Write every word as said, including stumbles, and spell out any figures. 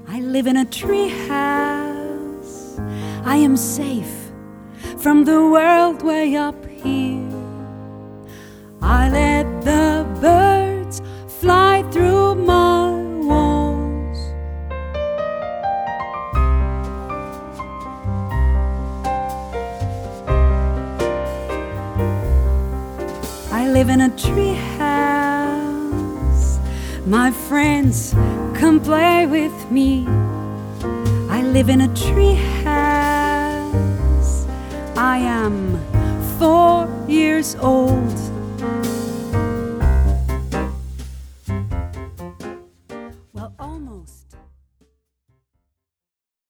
I live in a tree house. I am safe from the world way up here. I let the birds fly through my walls. I live in a tree house. My friends come play with me. I live in a tree house. I am four years old.